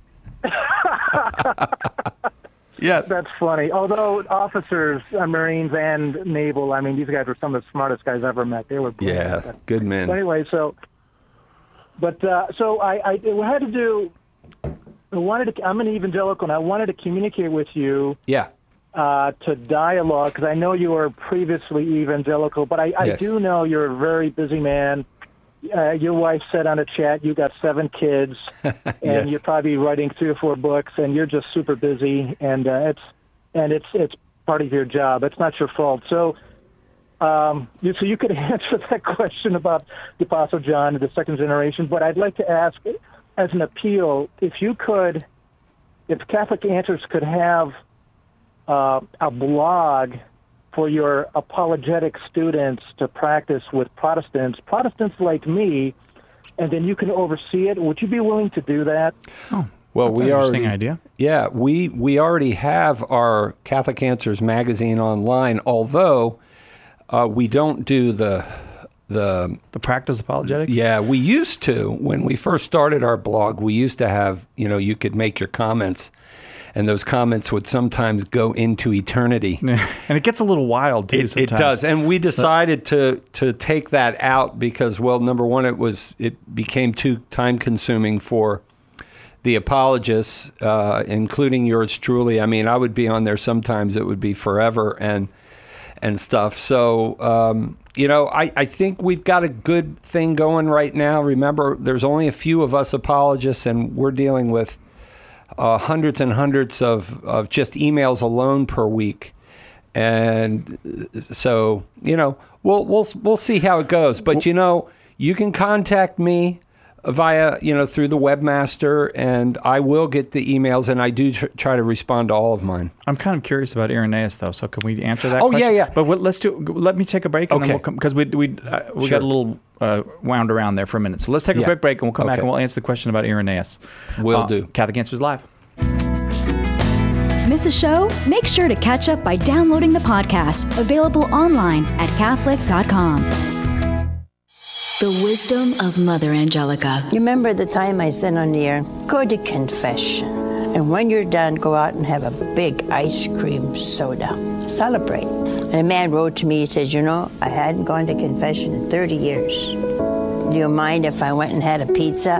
yes, that's funny. Although officers, uh, Marines and Naval, I mean, these guys were some of the smartest guys I ever met. They were brilliant. Yeah, good men. But anyway, so, but uh, so I, I it had to do. I wanted to. I'm an evangelical, and I wanted to communicate with you. Yeah. Uh, to dialogue, because I know you were previously evangelical, but I, I yes. do know you're a very busy man. Uh, your wife said on a chat you got seven kids, and yes. you're probably writing three or four books, and you're just super busy, and uh, it's and it's it's part of your job. It's not your fault. So um, you, so you could answer that question about the Apostle John and the second generation, but I'd like to ask, as an appeal, if you could, if Catholic Answers could have uh, a blog for your apologetic students to practice with Protestants, Protestants like me, and then you can oversee it. Would you be willing to do that? Oh, well, that's we an interesting already, idea. Yeah, we we already have our Catholic Answers magazine online, although uh, we don't do the the the practice apologetics. Yeah, we used to when we first started our blog. We used to have, you know, you could make your comments, and those comments would sometimes go into eternity. And it gets a little wild too. It, sometimes. it does, and we decided to to take that out because, well, number one, it was it became too time consuming for the apologists, uh, including yours truly. I mean, I would be on there sometimes; it would be forever and and stuff. So, um, you know, I, I think we've got a good thing going right now. Remember, there's only a few of us apologists, and we're dealing with Uh, hundreds and hundreds of, of just emails alone per week, and so you know we'll we'll we'll see how it goes. But you know you can contact me via you know through the webmaster, and I will get the emails, and I do tr- try to respond to all of mine. I'm kind of curious about Irenaeus though, so can we answer that? Oh, question? yeah, yeah. But what, let's do. Let me take a break, and Okay. then we'll come because we we uh, we Sure. got a little uh, wound around there for a minute. So let's take a Yeah. quick break, and we'll come back Okay. and we'll answer the question about Irenaeus. Will Uh, do. Catholic Answers Live. Miss a show? Make sure to catch up by downloading the podcast, available online at Catholic dot com. The wisdom of Mother Angelica. You remember the time I said on the air, go to confession. And when you're done, go out and have a big ice cream soda. Celebrate. And a man wrote to me, he says, you know, I hadn't gone to confession in thirty years. Do you mind if I went and had a pizza?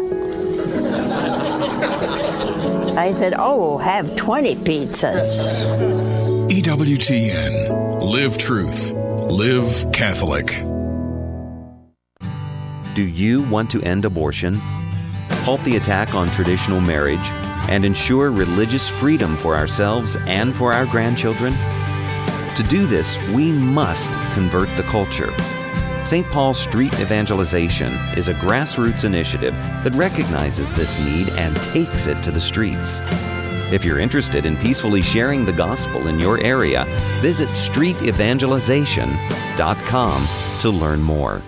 I said, oh, have twenty pizzas. E W T N. Live truth. Live Catholic. Do you want to end abortion, halt the attack on traditional marriage, and ensure religious freedom for ourselves and for our grandchildren? To do this, we must convert the culture. Saint Paul Street Evangelization is a grassroots initiative that recognizes this need and takes it to the streets. If you're interested in peacefully sharing the gospel in your area, visit street evangelization dot com to learn more.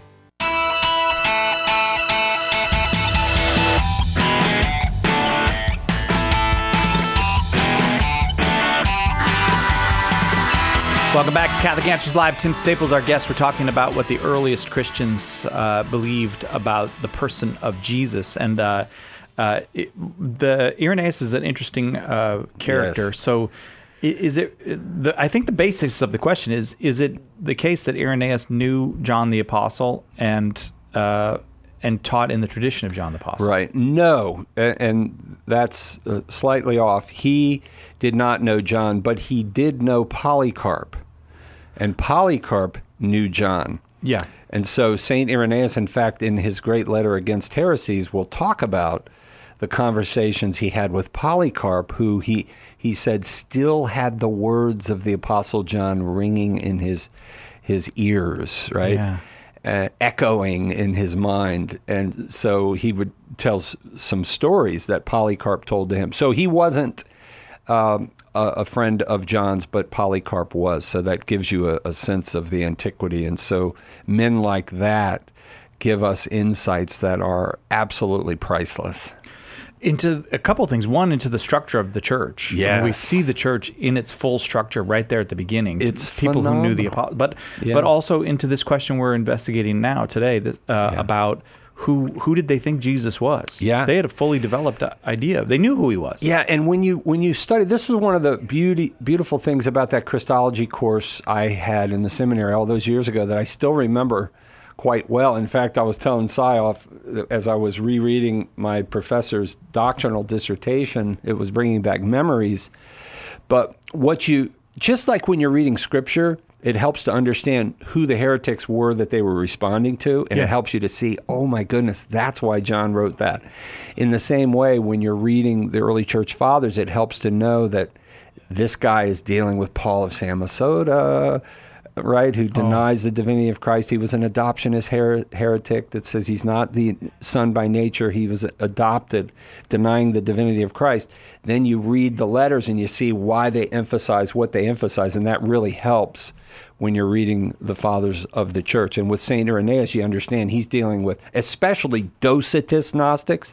Welcome back to Catholic Answers Live. Tim Staples, our guest. We're talking about what the earliest Christians uh, believed about the person of Jesus. And uh, uh, it, the Irenaeus is an interesting uh, character. Yes. So is it, the, I think the basics of the question is, is it the case that Irenaeus knew John the Apostle and uh, and taught in the tradition of John the Apostle? Right. No, a- and that's uh, slightly off. He did not know John, but he did know Polycarp. And Polycarp knew John. Yeah. And so Saint Irenaeus, in fact, in his great letter against heresies, will talk about the conversations he had with Polycarp, who he he said still had the words of the Apostle John ringing in his his ears, right? Yeah. Uh, echoing in his mind. And so he would tell s- some stories that Polycarp told to him. So he wasn't um, a, a friend of John's, but Polycarp was. So that gives you a, a sense of the antiquity. And so men like that give us insights that are absolutely priceless. Into a couple of things. One, into the structure of the church. Yes. We see the church in its full structure right there at the beginning. It's people who knew the phenomenal. apostle, but Yeah. but also into this question we're investigating now today that, uh, about who who did they think Jesus was? Yeah. They had a fully developed uh, idea. They knew who he was. Yeah, and when you when you study, this was one of the beauty beautiful things about that Christology course I had in the seminary all those years ago that I still remember quite well. In fact, I was telling Sayoff as I was rereading my professor's doctrinal dissertation, it was bringing back memories. But what you, just like when you're reading scripture, it helps to understand who the heretics were that they were responding to, and Yeah. it helps you to see, oh my goodness, that's why John wrote that. In the same way, when you're reading the early church fathers, it helps to know that this guy is dealing with Paul of Samosata, right, who denies oh. the divinity of Christ. He was an adoptionist her- heretic that says he's not the son by nature. He was adopted, denying the divinity of Christ. Then you read the letters and you see why they emphasize what they emphasize, and that really helps when you're reading the fathers of the church. And with Saint Irenaeus, you understand he's dealing with especially Docetist Gnostics.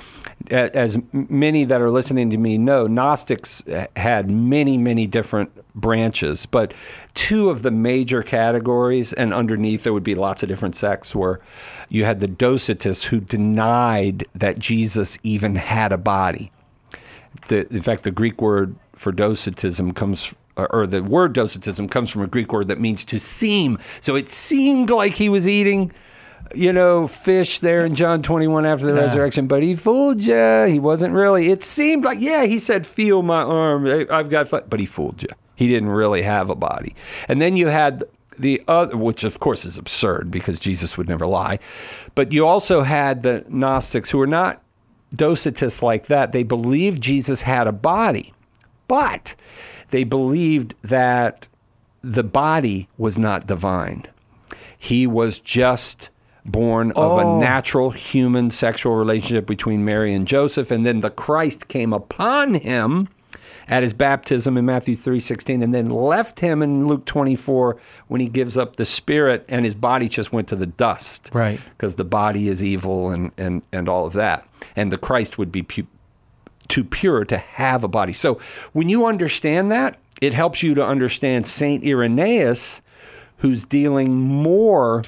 As many that are listening to me know, Gnostics had many, many different branches, but two of the major categories, and underneath there would be lots of different sects, where you had the Docetists who denied that Jesus even had a body. The, in fact, the Greek word for Docetism comes, or the word Docetism comes from a Greek word that means to seem. So it seemed like he was eating, you know, fish there in John twenty-one after the yeah. resurrection, but he fooled you. He wasn't really. It seemed like, yeah, he said, feel my arm. I've got, fun. But he fooled you. He didn't really have a body. And then you had the other, which of course is absurd because Jesus would never lie. But you also had the Gnostics who were not Docetists like that. They believed Jesus had a body, but they believed that the body was not divine. He was just born of oh. a natural human sexual relationship between Mary and Joseph, and then the Christ came upon him at his baptism in Matthew three sixteen, and then left him in Luke twenty-four when he gives up the spirit, and his body just went to the dust. Right. Because the body is evil and, and, and all of that. And the Christ would be pu- too pure to have a body. So when you understand that, it helps you to understand Saint Irenaeus, who's dealing more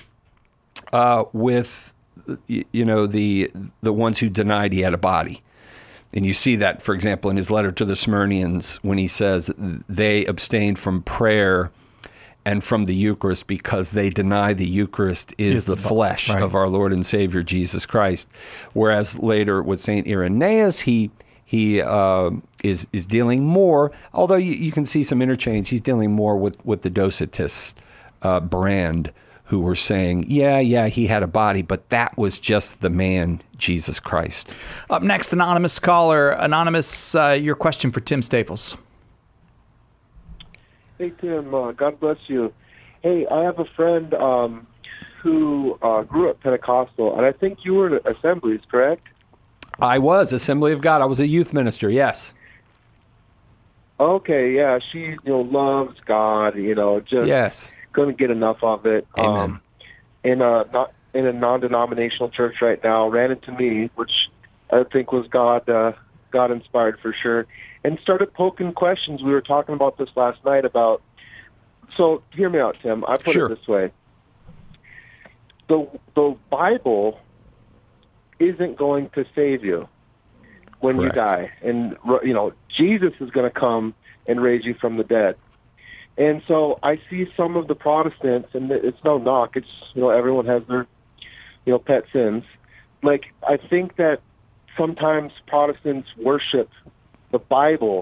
uh, with, you know, the the ones who denied he had a body. And you see that, for example, in his letter to the Smyrnians when he says they abstained from prayer and from the Eucharist because they deny the Eucharist is, is the, the flesh right. of our Lord and Savior Jesus Christ. Whereas later with Saint Irenaeus, he he uh, is is dealing more, although you, you can see some interchange, he's dealing more with, with the Docetist uh, brand, who were saying, yeah, yeah, he had a body, but that was just the man, Jesus Christ. Up next, anonymous caller. Anonymous, uh, your question for Tim Staples. Hey, Tim, uh, God bless you. Hey, I have a friend um, who uh, grew up Pentecostal, and I think you were at Assemblies, correct? I was, Assembly of God. I was a youth minister, yes. Okay, yeah, she you know loves God, you know, just yes. couldn't get enough of it. Amen. Um, in a not in a non-denominational church right now, ran into me, which I think was God uh, God inspired for sure, and started poking questions. We were talking about this last night about. So hear me out, Tim. I put sure. it this way: the the Bible isn't going to save you when Correct. you die, and you know Jesus is going to come and raise you from the dead. And so I see some of the Protestants, and it's no knock. It's, you know, everyone has their, you know, pet sins. Like, I think that sometimes Protestants worship the Bible,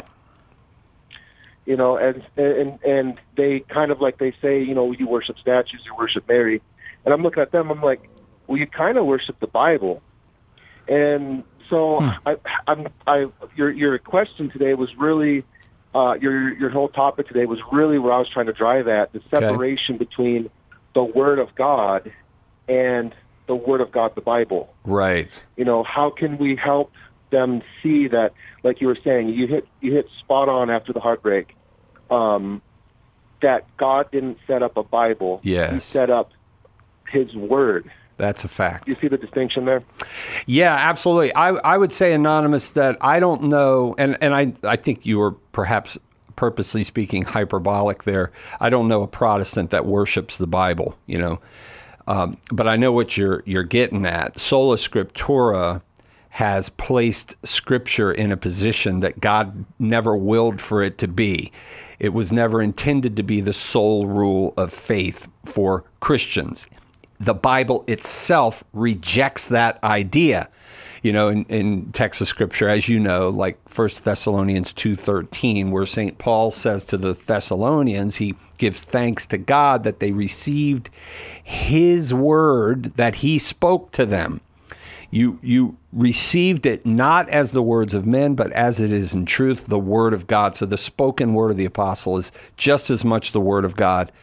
you know, and and and they kind of like they say, you know, you worship statues, you worship Mary. And I'm looking at them, I'm like, well, you kind of worship the Bible. And so hmm. I, I'm, I, your your question today was really. Uh, your your whole topic today was really where I was trying to drive at, the separation okay. between the Word of God and the Word of God, the Bible. Right. You know, how can we help them see that, like you were saying, you hit you hit spot on after the heartbreak, um, that God didn't set up a Bible. Yes. He set up His Word. That's a fact. You see the distinction there? Yeah, absolutely. I, I would say, Anonymous, that I don't know, and, and I, I think you were perhaps purposely speaking hyperbolic there. I don't know a Protestant that worships the Bible, you know. Um, but I know what you're you're getting at. Sola Scriptura has placed Scripture in a position that God never willed for it to be. It was never intended to be the sole rule of faith for Christians. The Bible itself rejects that idea. You know, in, in text of Scripture, as you know, like First Thessalonians two thirteen, where Saint Paul says to the Thessalonians, he gives thanks to God that they received His word that He spoke to them. You you received it not as the words of men, but as it is in truth, the word of God. So the spoken word of the apostle is just as much the word of God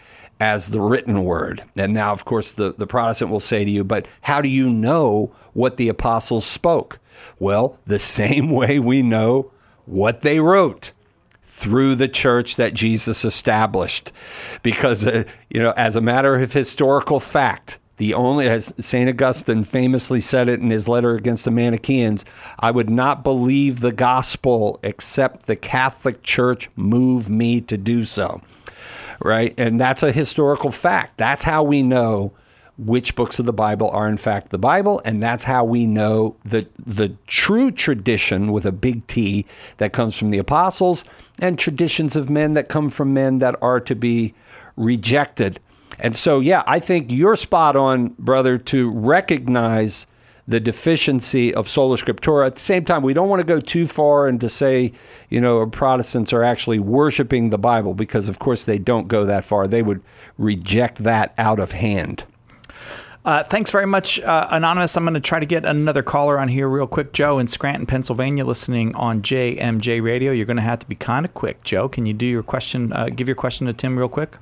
as the written word. And now, of course, the, the Protestant will say to you, but how do you know what the apostles spoke? Well, the same way we know what they wrote, through the church that Jesus established. Because, uh, you know, as a matter of historical fact, the only, as Saint Augustine famously said it in his letter against the Manichaeans, I would not believe the gospel except the Catholic Church move me to do so. Right? And that's a historical fact. That's how we know which books of the Bible are in fact the Bible, and that's how we know the the true tradition with a big T that comes from the apostles, and traditions of men that come from men that are to be rejected. And so, yeah, I think you're spot on, brother, to recognize the deficiency of sola scriptura. At the same time, we don't want to go too far and to say, you know, Protestants are actually worshiping the Bible, because, of course, they don't go that far. They would reject that out of hand. Uh, thanks very much, uh, Anonymous. I'm going to try to get another caller on here real quick. Joe in Scranton, Pennsylvania, listening on J M J Radio. You're going to have to be kind of quick. Joe, can you do your question, uh, give your question to Tim real quick?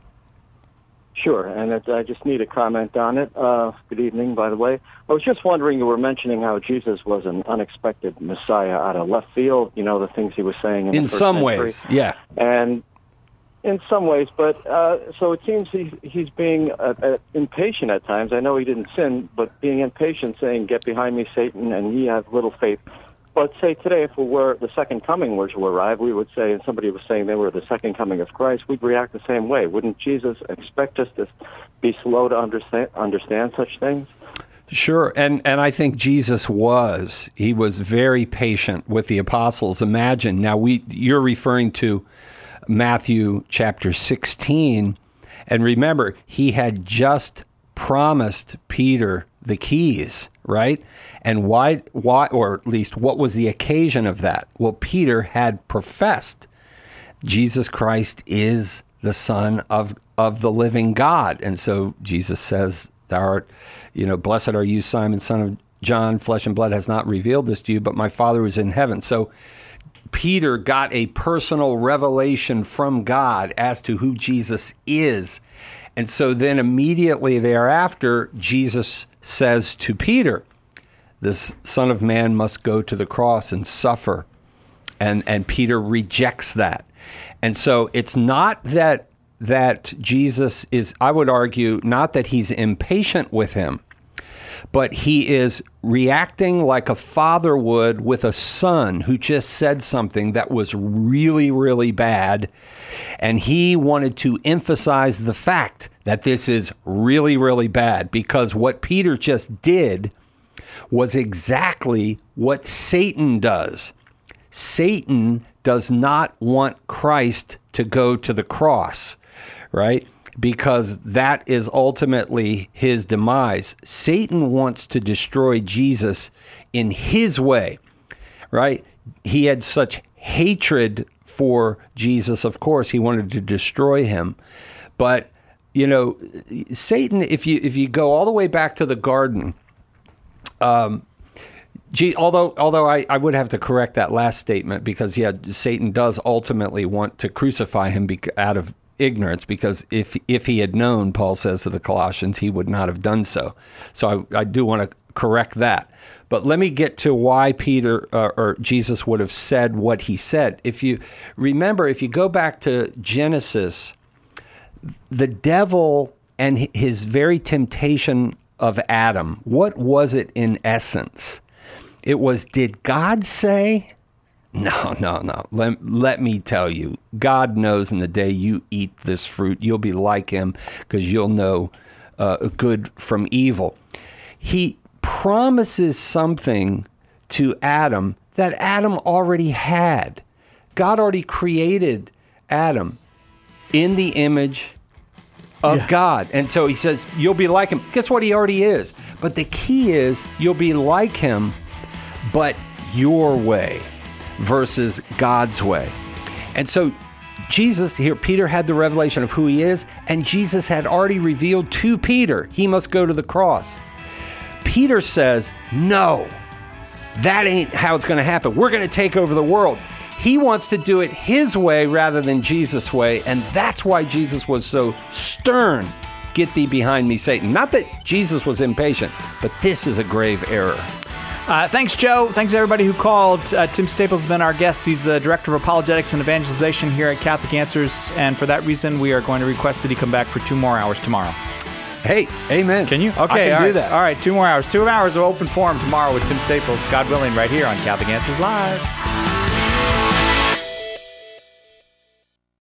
Sure, and it, I just need a comment on it. Uh, good evening, by the way. I was just wondering, you were mentioning how Jesus was an unexpected Messiah out of left field, you know, the things he was saying in, in the first some century. ways, yeah. And in some ways, but uh, so it seems he's, he's being uh, uh, impatient at times. I know he didn't sin, but being impatient, saying, "Get behind me, Satan," and ye have little faith. But say today, if it were the second coming were to arrive, we would say, and somebody was saying they were the second coming of Christ, we'd react the same way. Wouldn't Jesus expect us to be slow to understand, understand such things? Sure, and and I think Jesus was. He was very patient with the apostles. Imagine, now we you're referring to Matthew chapter sixteen, and remember, he had just promised Peter the keys, right? And why, why, or at least what was the occasion of that? Well, Peter had professed Jesus Christ is the Son of, of the living God. And so Jesus says, thou art, you know, blessed are you, Simon, son of John, flesh and blood has not revealed this to you, but my Father is in heaven. So Peter got a personal revelation from God as to who Jesus is. And so then immediately thereafter, Jesus says to Peter, this Son of Man must go to the cross and suffer. And and Peter rejects that. And so it's not that that Jesus is, I would argue, not that he's impatient with him, but he is reacting like a father would with a son who just said something that was really, really bad. And he wanted to emphasize the fact that this is really, really bad, because what Peter just did was exactly what Satan does. Satan does not want Christ to go to the cross, right? Because that is ultimately his demise. Satan wants to destroy Jesus in his way, right? He had such hatred for Jesus, of course, he wanted to destroy him. But, you know, Satan, if you if you go all the way back to the garden, um, gee, although although I, I would have to correct that last statement, because, yeah, Satan does ultimately want to crucify him bec- out of ignorance, because if if he had known, Paul says to the Colossians, he would not have done so. So I, I do want to correct that. But let me get to why Peter uh, or Jesus would have said what he said. If you remember, if you go back to Genesis, the devil and his very temptation of Adam, what was it in essence? It was, did God say? No, no, no. Let, let me tell you, God knows in the day you eat this fruit, you'll be like him, because you'll know uh, good from evil. He promises something to Adam that Adam already had. God already created Adam in the image of yeah. God. And so he says, you'll be like him. Guess what? He already is. But the key is, you'll be like him, but your way versus God's way. And so Jesus here, Peter had the revelation of who he is, and Jesus had already revealed to Peter, he must go to the cross. Peter says, no, that ain't how it's going to happen. We're going to take over the world. He wants to do it his way rather than Jesus' way, and that's why Jesus was so stern. Get thee behind me, Satan. Not that Jesus was impatient, but this is a grave error. Uh, thanks, Joe. Thanks, everybody who called. Uh, Tim Staples has been our guest. He's the Director of Apologetics and Evangelization here at Catholic Answers, and for that reason, we are going to request that he come back for two more hours tomorrow. Hey, amen. Can you? Okay, I can all do right. that. All right, two more hours. Two hours of open forum tomorrow with Tim Staples, God willing, right here on Catholic Answers Live.